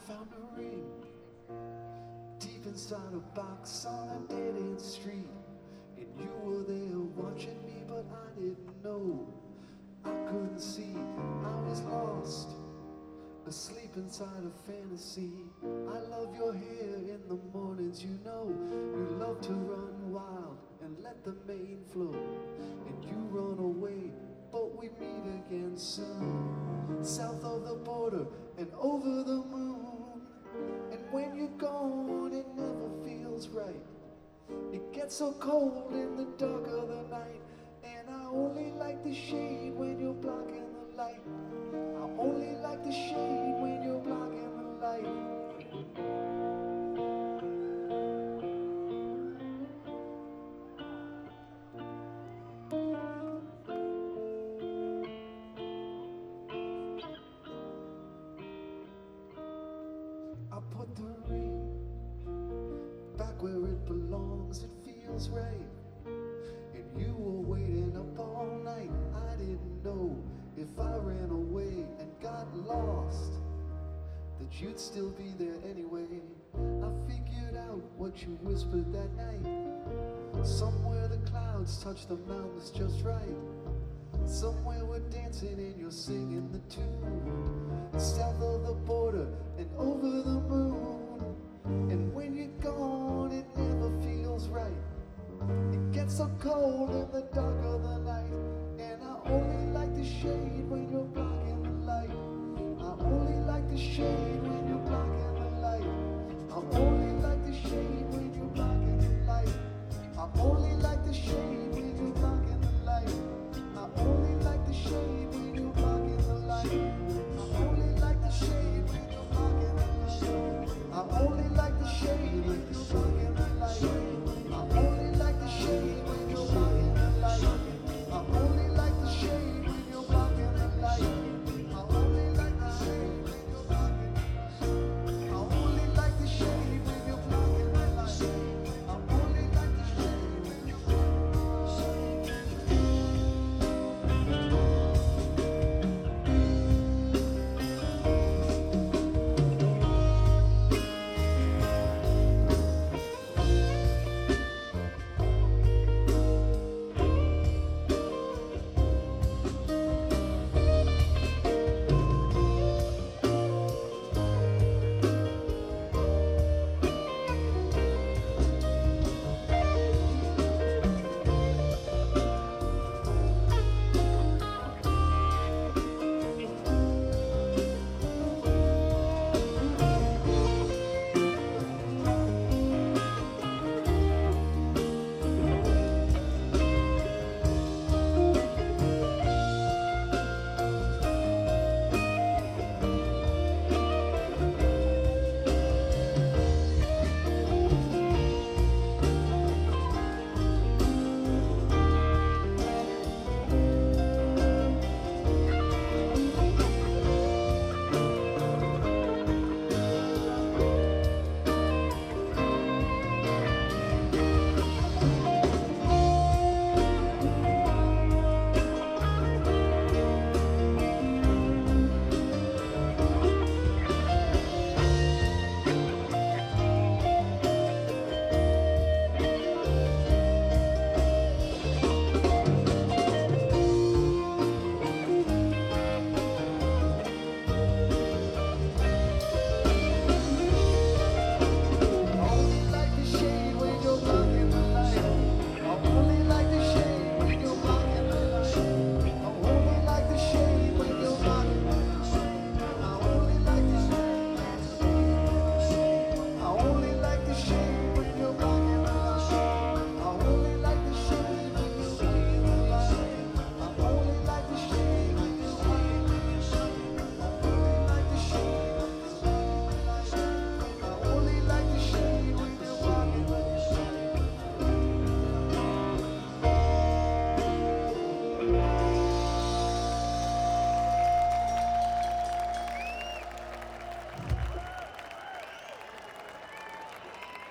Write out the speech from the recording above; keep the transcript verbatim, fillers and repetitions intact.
found a ring deep inside a box on a dead-end street, and you were there watching me, but I didn't know. I couldn't see, I was lost, asleep inside a fantasy. I love your hair in the mornings, you know. You love to run wild and let the mane flow, and you run away, but we meet again soon. South of the border and over the moon. And when you're gone, it never feels right. It gets so cold in the dark of the night, and I only like the shade when you're blocking the light. I only like the shade when you're blocking the light. I put the ring back where it belongs, it feels right. And you were waiting up all night. I didn't know if I ran away and got lost that you'd still be there anyway. I figured out what you whispered that night. Somewhere the clouds touch the mountains just right. Somewhere we're dancing and you're singing the tune. South of the border and over the moon. And when you're gone, it never feels right. It gets so cold in the dark